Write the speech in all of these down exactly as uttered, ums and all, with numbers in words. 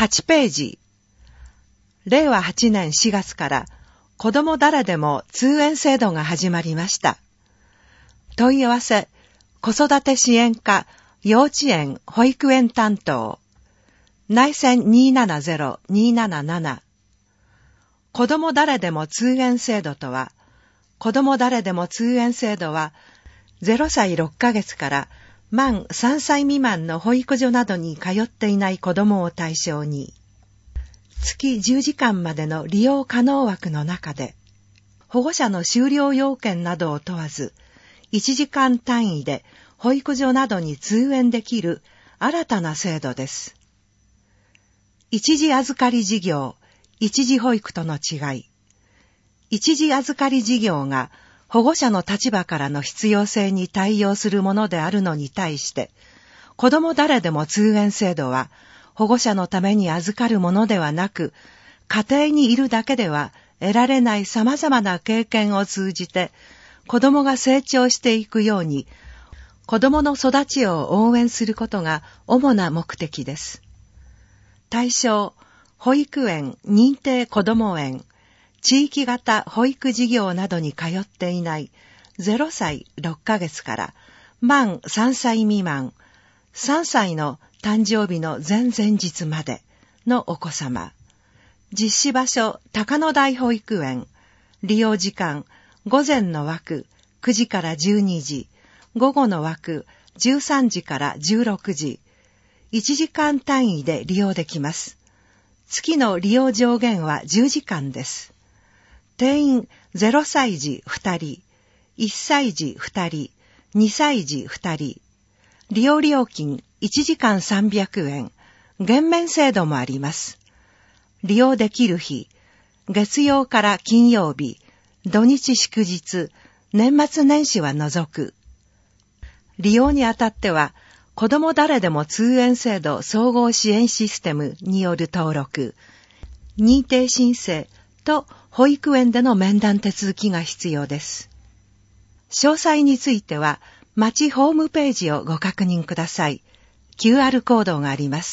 はちページ。れいわはちねんしがつから子ども誰でも通園制度が始まりました。問い合わせ、子育て支援課、幼稚園、保育園担当、内線 にーななゼロ にーなななな。子ども誰でも通園制度とは、子ども誰でも通園制度は、ゼロさいろっかげつから満さんさい未満の保育所などに通っていない子どもを対象に、月じゅうじかんまでの利用可能枠の中で、保護者の就療要件などを問わず、いちじかん単位で保育所などに通園できる新たな制度です。一時預かり事業、一時保育との違い。一時預かり事業が保護者の立場からの必要性に対応するものであるのに対して、子ども誰でも通園制度は保護者のために預かるものではなく、家庭にいるだけでは得られない様々な経験を通じて、子どもが成長していくように、子どもの育ちを応援することが主な目的です。対象、保育園、認定こども園、地域型保育事業などに通っていないゼロさいろっかげつから満さんさい未満、さんさいの誕生日の前々日までのお子様。実施場所、高野台保育園。利用時間、午前の枠くじからじゅうにじ、午後の枠じゅうさんじからじゅうろくじ。いちじかん単位で利用できます。月の利用上限はじゅうじかんです。定員ゼロさい児ふたり、いっさい児ふたり、にさい児ふたり。利用料金いちじかんさんびゃくえん。減免制度もあります。利用できる日、月曜から金曜日、土日祝日、年末年始は除く。利用にあたっては、子ども誰でも通園制度総合支援システムによる登録、認定申請と保育園での面談手続きが必要です。詳細については、町ホームページをご確認ください。キューアール コードがあります。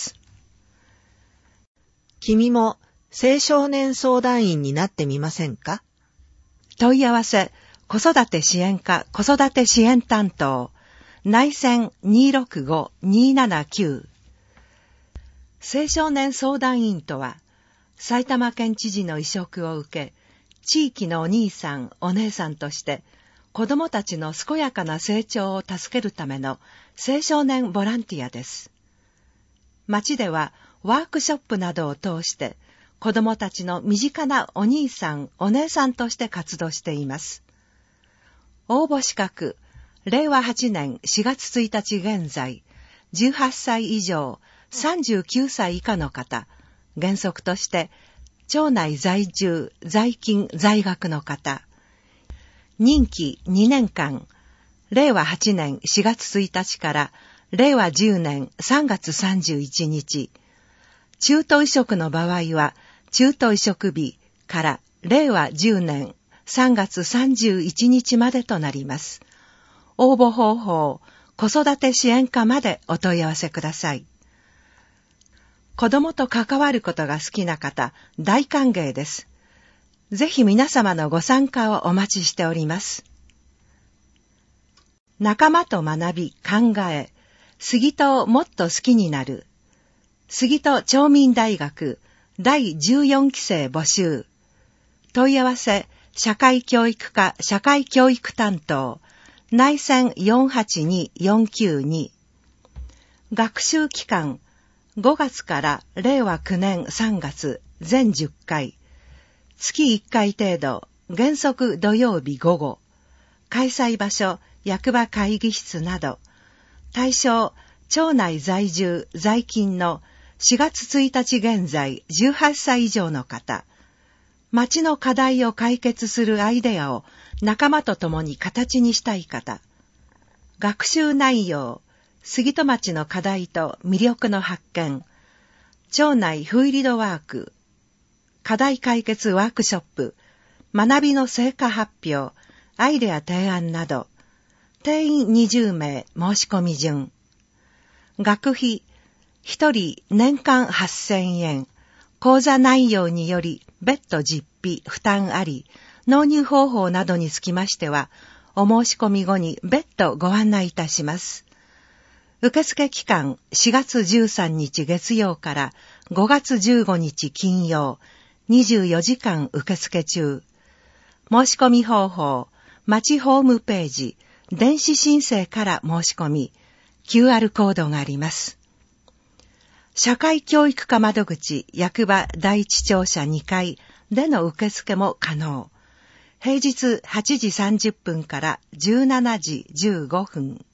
君も青少年相談員になってみませんか？ 問い合わせ、子育て支援課子育て支援担当、内線 にーろくご にーななきゅう。青少年相談員とは、埼玉県知事の委嘱を受け、地域のお兄さん、お姉さんとして、子どもたちの健やかな成長を助けるための青少年ボランティアです。町ではワークショップなどを通して、子どもたちの身近なお兄さん、お姉さんとして活動しています。応募資格、れいわはちねんしがつついたち現在、じゅうはっさい以上、さんじゅうきゅうさい以下の方、原則として、町内在住、在勤、在学の方、任期にねんかん、れいわはちねんしがつついたちかられいわじゅうねんさんがつさんじゅういちにち、中途移植の場合は、中途移植日かられいわじゅうねんさんがつさんじゅういちにちまでとなります。応募方法、子育て支援課までお問い合わせください。子供と関わることが好きな方、大歓迎です。ぜひ皆様のご参加をお待ちしております。仲間と学び、考え、杉戸をもっと好きになる。杉戸町民大学だいじゅうよんきせい募集。問い合わせ、社会教育課社会教育担当、内線 よんはちにーよんきゅうに。学習期間、ごがつかられいわきゅうねんさんがつ全じゅっかい。月いっかい程度、原則土曜日午後。開催場所、役場会議室など。対象、町内在住、在勤のしがつついたち現在じゅうはっさい以上の方。町の課題を解決するアイデアを仲間と共に形にしたい方。学習内容、杉戸町の課題と魅力の発見。町内フィールドワーク。課題解決ワークショップ。学びの成果発表。アイデア提案など。定員にじゅうめい申し込み順。学費、 一人年間はっせんえん、口座内容により別途実費負担あり、納入方法などにつきましては、お申し込み後に別途ご案内いたします。受付期間しがつじゅうさんにち月曜からごがつじゅうごにち金曜、にじゅうよじかん受付中。申し込み方法、町ホームページ、電子申請から申し込み、キューアール コードがあります。社会教育課窓口役場第一庁舎にかいでの受付も可能。平日はちじさんじゅっぷんからじゅうしちじじゅうごふん。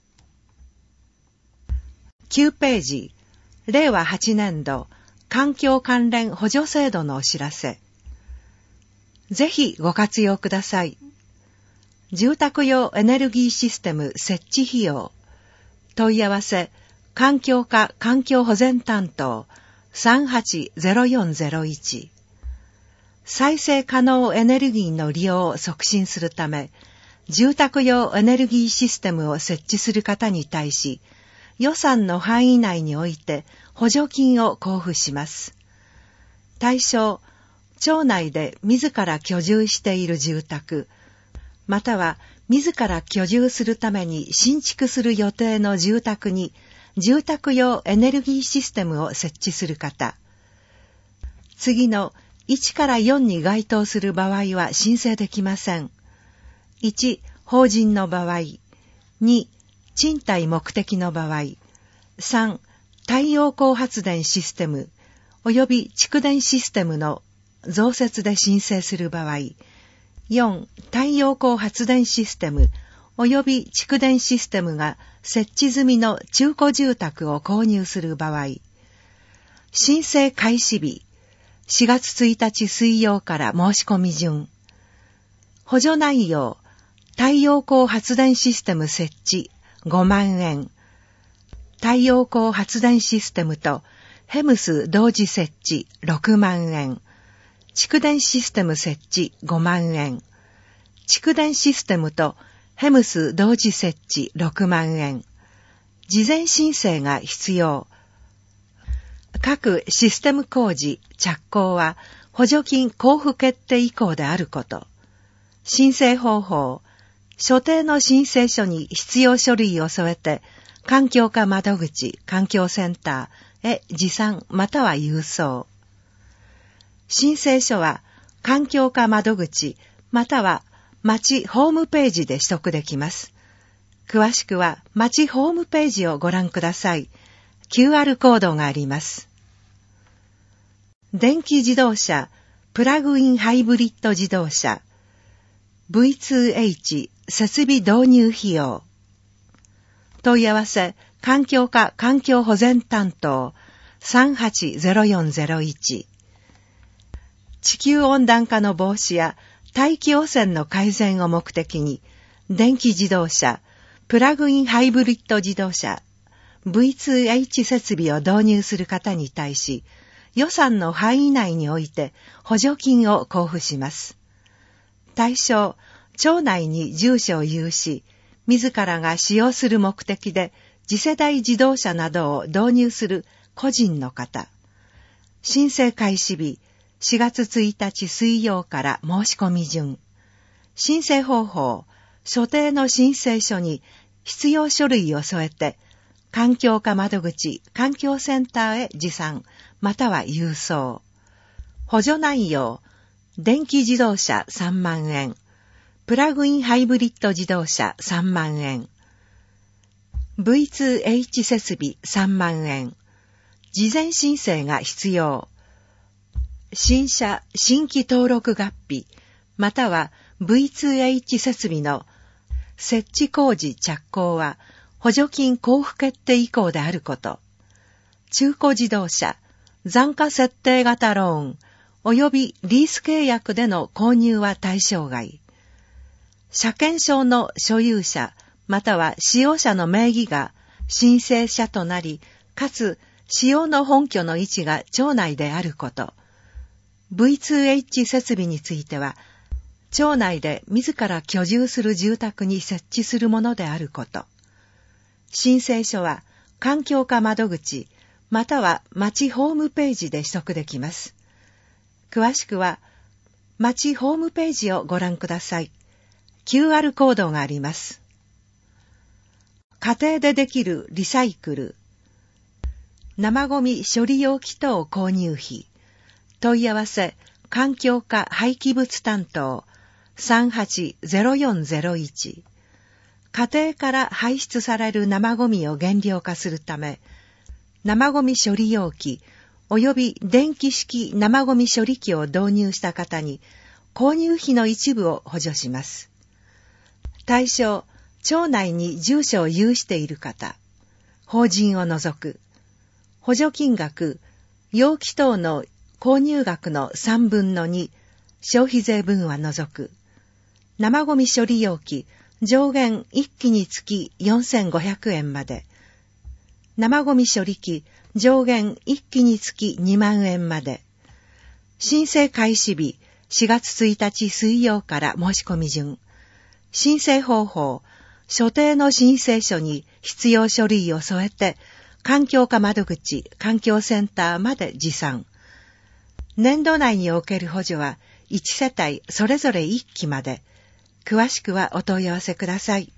きゅうページ、れいわはちねんど環境関連補助制度のお知らせ。ぜひご活用ください。住宅用エネルギーシステム設置費用。問い合わせ、環境課環境保全担当 さんはちゼロよんゼロいち。再生可能エネルギーの利用を促進するため、住宅用エネルギーシステムを設置する方に対し、予算の範囲内において補助金を交付します。対象、町内で自ら居住している住宅、または自ら居住するために新築する予定の住宅に住宅用エネルギーシステムを設置する方。次のいちからよんに該当する場合は申請できません。いち、法人の場合。に、賃貸目的の場合。さん、太陽光発電システム及び蓄電システムの増設で申請する場合。よん、太陽光発電システム及び蓄電システムが設置済みの中古住宅を購入する場合。申請開始日、しがつついたち水曜から申し込み順。補助内容、太陽光発電システム設置ごまんえん。太陽光発電システムとヘムス同時設置ろくまんえん。蓄電システム設置ごまんえん。蓄電システムとヘムス同時設置ろくまんえん。事前申請が必要。各システム工事、着工は補助金交付決定以降であること。申請方法、所定の申請書に必要書類を添えて、環境課窓口、環境センターへ持参または郵送。申請書は環境課窓口または町ホームページで取得できます。詳しくは町ホームページをご覧ください。キューアール コードがあります。電気自動車、プラグインハイブリッド自動車、ブイツーエイチ 設備導入費用。問い合わせ、環境課環境保全担当 さんはちゼロよんゼロいち。地球温暖化の防止や大気汚染の改善を目的に、電気自動車、プラグインハイブリッド自動車、ブイツーエイチ 設備を導入する方に対し、予算の範囲内において補助金を交付します。対象、町内に住所を有し、自らが使用する目的で次世代自動車などを導入する個人の方。申請開始日、しがつついたち水曜から申し込み順。申請方法、所定の申請書に必要書類を添えて、環境課窓口、環境センターへ持参、または郵送。補助内容、電気自動車さんまんえん。プラグインハイブリッド自動車さんまんえん。ブイツーエイチ 設備さんまんえん。事前申請が必要。新車新規登録月日、または ブイツーエイチ 設備の設置工事着工は補助金交付決定以降であること。中古自動車、残価設定型ローン、及びリース契約での購入は対象外。車検証の所有者、または使用者の名義が申請者となり、かつ使用の本拠の位置が町内であること。ブイツーエイチ 設備については、町内で自ら居住する住宅に設置するものであること。申請書は、環境課窓口、 または町ホームページで取得できます。詳しくは町ホームページをご覧ください。キューアール コードがあります。家庭でできるリサイクル、生ゴミ処理容器等購入費、問い合わせ環境課廃棄物担当 さんはちゼロよんゼロいち。家庭から排出される生ゴミを減量化するため、生ゴミ処理容器及び電気式生ゴミ処理機を導入した方に購入費の一部を補助します。対象、町内に住所を有している方、法人を除く。補助金額、容器等の購入額のさんぶんのに、消費税分は除く。生ゴミ処理容器、上限いっきにつきよんせんごひゃくえんまで。生ゴミ処理機、上限いっきにつきにまんえんまで。申請開始日、しがつついたち水曜から申し込み順。申請方法、所定の申請書に必要書類を添えて、環境課窓口、環境センターまで持参。年度内における補助はいちせたいそれぞれいっきまで。詳しくはお問い合わせください。